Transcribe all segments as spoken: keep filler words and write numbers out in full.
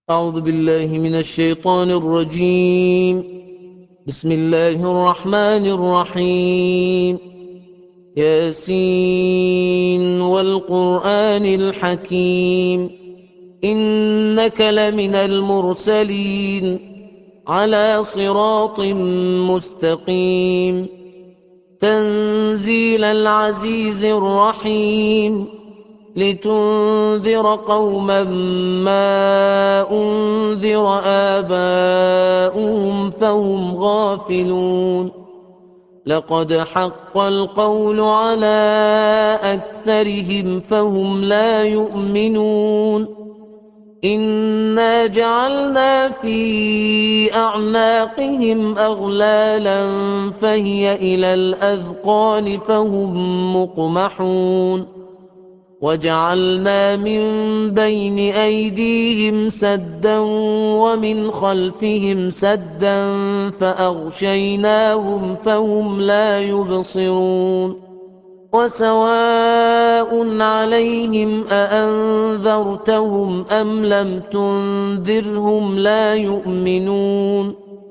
أعوذ بالله من الشيطان الرجيم. بسم الله الرحمن الرحيم. ياسين والقرآن الحكيم إنك لمن المرسلين على صراط مستقيم تنزيل العزيز الرحيم لتنذر قوما ما أنذر آباؤهم فهم غافلون لقد حق القول على أكثرهم فهم لا يؤمنون إنا جعلنا في أعناقهم أغلالا فهي إلى الأذقان فهم مقمحون وجعلنا من بين أيديهم سدا ومن خلفهم سدا فأغشيناهم فهم لا يبصرون وسواء عليهم أأنذرتهم أم لم تنذرهم لا يؤمنون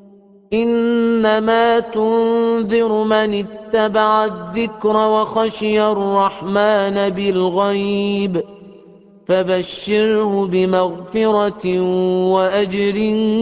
إنما تنذر من اتبع الذكر وخشي الرحمن بالغيب فبشره بمغفرة وأجر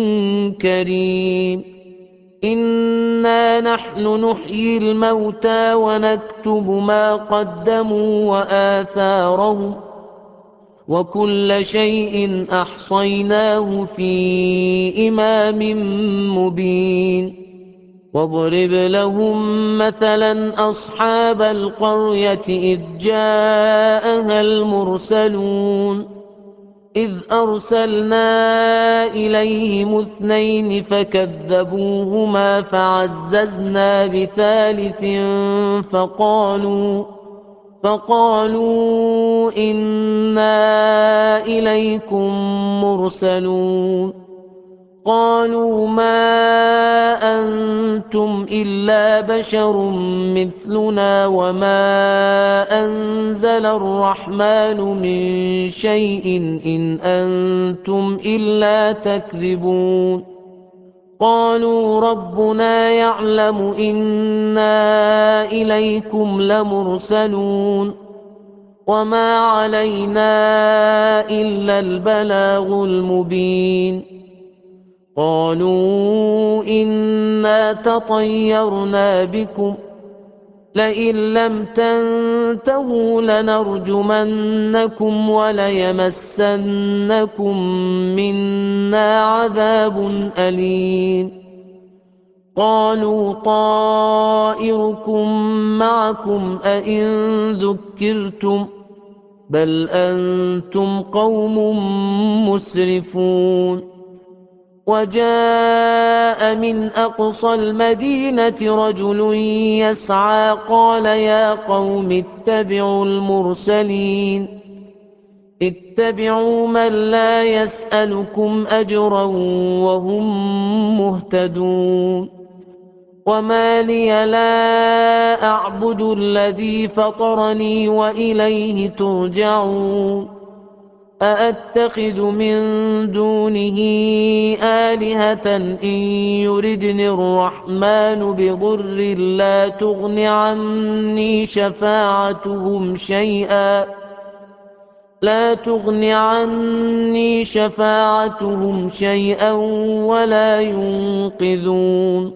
كريم إنا نحن نحيي الموتى ونكتب ما قدموا وآثارهم وكل شيء أحصيناه في إمام مبين واضرب لهم مثلا أصحاب القرية إذ جاءها المرسلون إذ أرسلنا إليهم اثنين فكذبوهما فعززنا بثالث فقالوا فقالوا إنا إليكم مرسلون قالوا ما أنتم إلا بشر مثلنا وما أنزل الرحمن من شيء إن أنتم إلا تكذبون قالوا ربنا يعلم إنا إليكم لمرسلون وما علينا إلا البلاغ المبين قالوا إنا تطيرنا بكم لئن لم تنتهوا لنرجمنكم وليمسنكم منا عذاب أليم قالوا طائركم معكم أئن ذكرتم بل أنتم قوم مسرفون وجاء من أقصى المدينة رجل يسعى قال يا قوم اتبعوا المرسلين اتبعوا من لا يسألكم أجرا وهم مهتدون وما لي لا أعبد الذي فطرني وإليه ترجعون أأتخذ من دونه آلهة إن يردني الرحمن بضر لا تغن عني شفاعتهم شيئا لا تغن عني شفاعتهم شيئا ولا ينقذون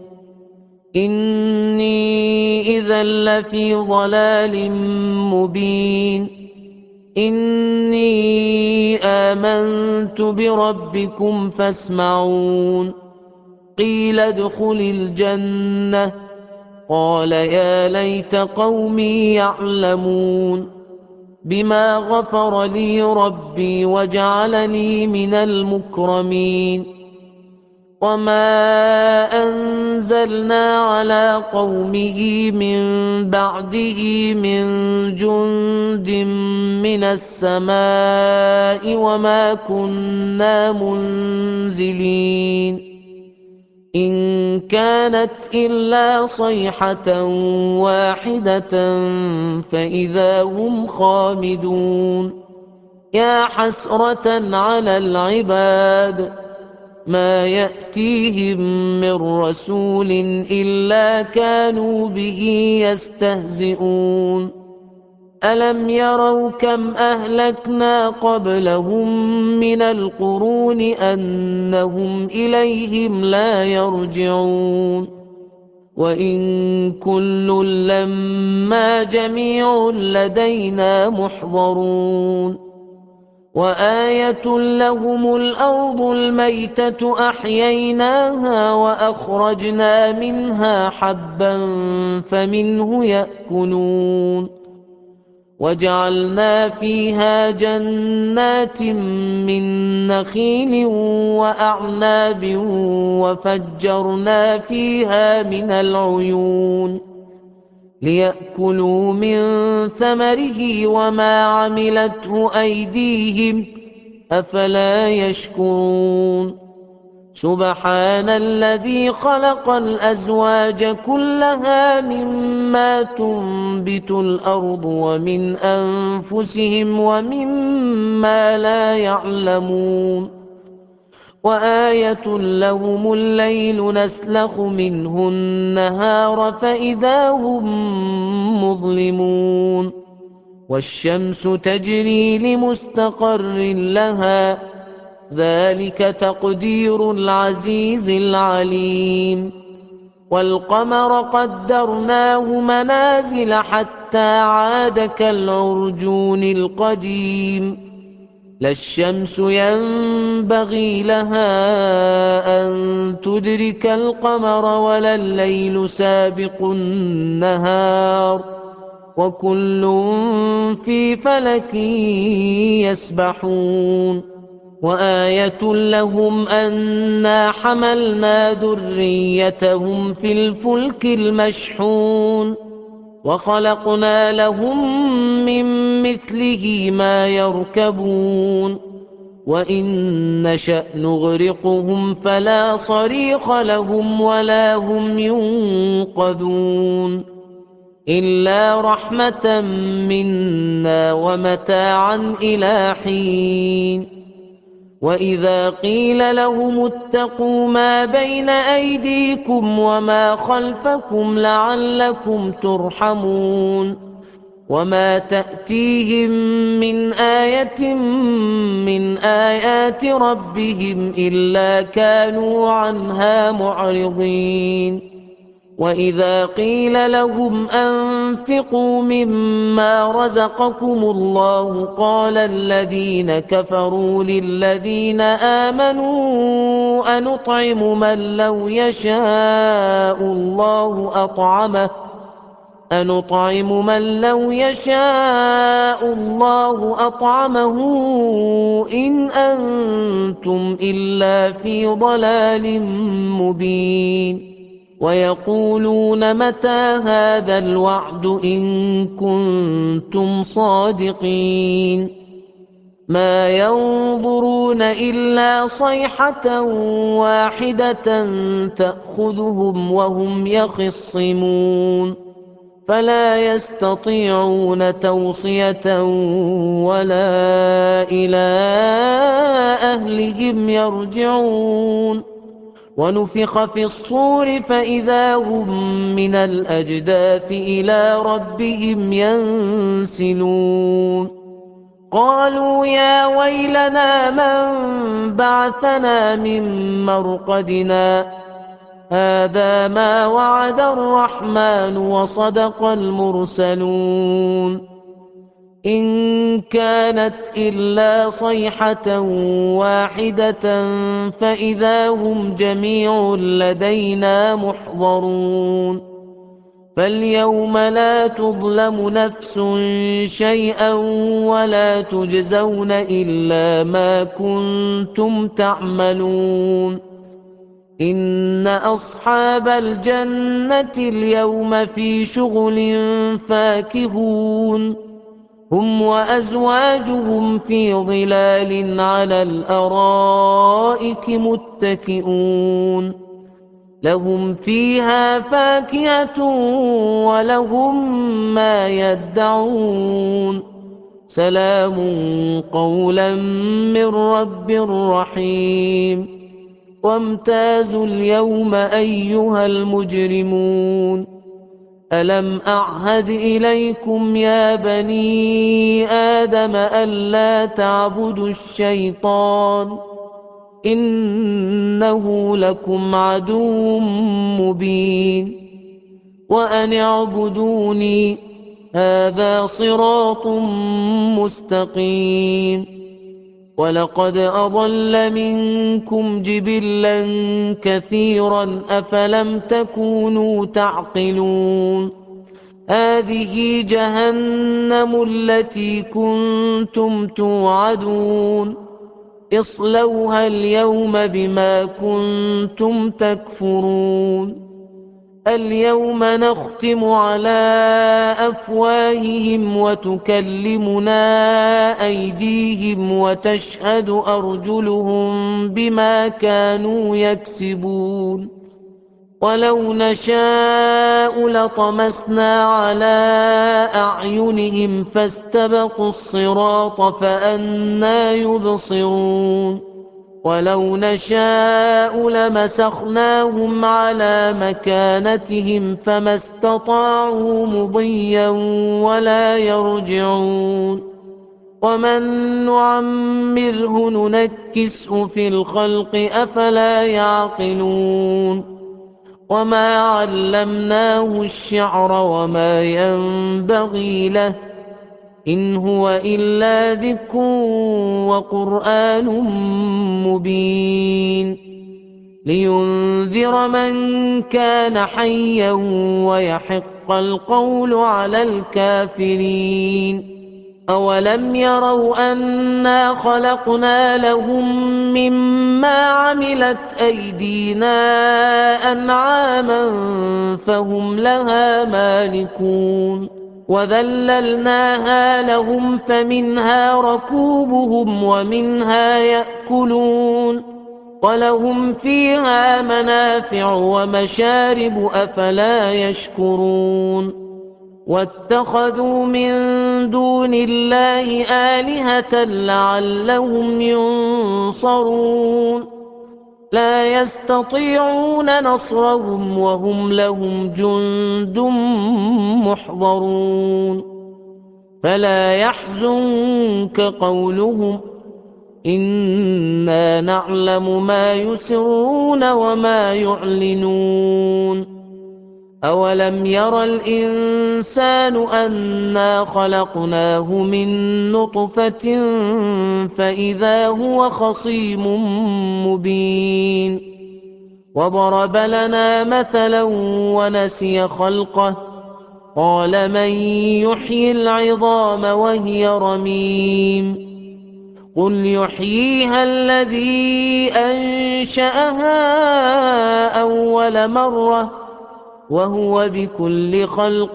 إني إذا لفي ضلال مبين إني آمنت بربكم فاسمعون قيل ادخل الجنة قال يا ليت قومي يعلمون بما غفر لي ربي وجعلني من المكرمين وما أنزلنا على قومه من بعده من جند من السماء وما كنا منزلين إن كانت إلا صيحة واحدة فإذا هم خامدون يا حسرة على العباد ما يأتيهم من رسول إلا كانوا به يستهزئون ألم يروا كم أهلكنا قبلهم من القرون أنهم إليهم لا يرجعون وإن كل لما جميع لدينا محضرون وآية لهم الأرض الميتة أحييناها وأخرجنا منها حبا فمنه يأكلون وجعلنا فيها جنات من نخيل وأعناب وفجرنا فيها من العيون ليأكلوا من ثمره وما عملته أيديهم أفلا يشكرون سبحان الذي خلق الأزواج كلها مما تنبت الأرض ومن أنفسهم ومما لا يعلمون وآية لهم الليل نسلخ منه النهار فإذا هم مظلمون والشمس تجري لمستقر لها ذلك تقدير العزيز العليم والقمر قدرناه منازل حتى عاد كالعرجون القديم لا الشمس ينبغي لها أن تدرك القمر ولا الليل سابق النهار وكل في فلك يسبحون وآية لهم أنا حملنا ذريتهم في الفلك المشحون وخلقنا لهم من مثله ما يركبون وإن نشأ نغرقهم فلا صريخ لهم ولا هم ينقذون إلا رحمة منا ومتاعا إلى حين وإذا قيل لهم اتقوا ما بين أيديكم وما خلفكم لعلكم ترحمون وما تأتيهم من آية من آيات ربهم إلا كانوا عنها معرضين وإذا قيل لهم أنفقوا مما رزقكم الله قال الذين كفروا للذين آمنوا أنطعم من لو يشاء الله أطعمه أنطعم من لو يشاء الله أطعمه إن أنتم إلا في ضلال مبين ويقولون متى هذا الوعد إن كنتم صادقين ما ينظرون إلا صيحة واحدة تأخذهم وهم يخصمون فلا يستطيعون توصية ولا إلى أهلهم يرجعون ونفخ في الصور فإذا هم من الأجداث إلى ربهم ينسلون قالوا يا ويلنا من بعثنا من مرقدنا هذا ما وعد الرحمن وصدق المرسلون إن كانت إلا صيحة واحدة فإذا هم جميع لدينا محضرون فاليوم لا تظلم نفس شيئا ولا تجزون إلا ما كنتم تعملون إن أصحاب الجنة اليوم في شغل فاكهون هم وأزواجهم في ظلال على الأرائك متكئون لهم فيها فاكهة ولهم ما يدعون سلام قولا من رب رحيم وامتازوا اليوم أيها المجرمون ألم أعهد إليكم يا بني آدم ألا تعبدوا الشيطان إنه لكم عدو مبين وأن اعبدوني هذا صراط مستقيم ولقد أضل منكم جبلا كثيرا أفلم تكونوا تعقلون هذه جهنم التي كنتم توعدون اصلوها اليوم بما كنتم تكفرون اليوم نختم على أفواههم وتكلمنا أيديهم وتشهد أرجلهم بما كانوا يكسبون ولو نشاء لطمسنا على أعينهم فاستبقوا الصراط فأنى يبصرون ولو نشاء لمسخناهم على مكانتهم فما استطاعوا مضيا ولا يرجعون ومن نعمره ننكسه في الخلق أفلا يعقلون وما علمناه الشعر وما ينبغي له إن هو إلا ذكر وقرآن مبين لينذر من كان حيا ويحق القول على الكافرين أولم يروا أنا خلقنا لهم مما عملت أيدينا أنعاما فهم لها مالكون وذللناها لهم فمنها ركوبهم ومنها يأكلون ولهم فيها منافع ومشارب أفلا يشكرون واتخذوا من دون الله آلهة لعلهم ينصرون لا يستطيعون نصرهم وهم لهم جند محضرون فلا يحزنك قولهم إنا نعلم ما يسرون وما يعلنون أولم ير الإنسان أنا خلقناه من نطفة فإذا هو خصيم مبين وضرب لنا مثلا ونسي خلقه قال من يحيي العظام وهي رميم قل يحييها الذي أنشأها أول مرة وهو بكل خلق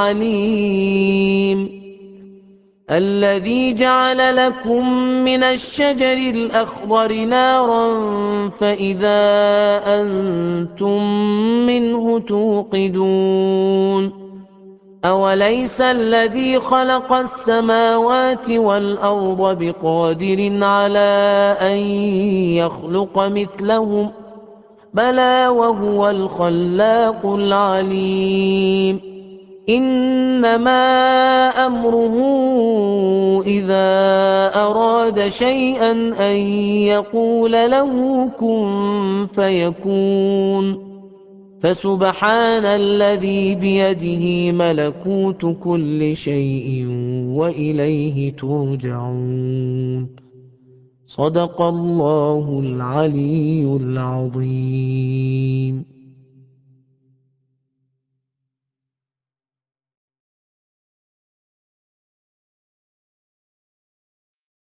عليم الذي جعل لكم من الشجر الأخضر نارا فإذا أنتم منه توقدون أوليس الذي خلق السماوات والأرض بقادر على أن يخلق مثلهم بلى وهو الخلاق العليم إنما أمره إذا أراد شيئا أن يقول له كن فيكون فسبحان الذي بيده ملكوت كل شيء وإليه ترجعون صدق الله العلي العظيم.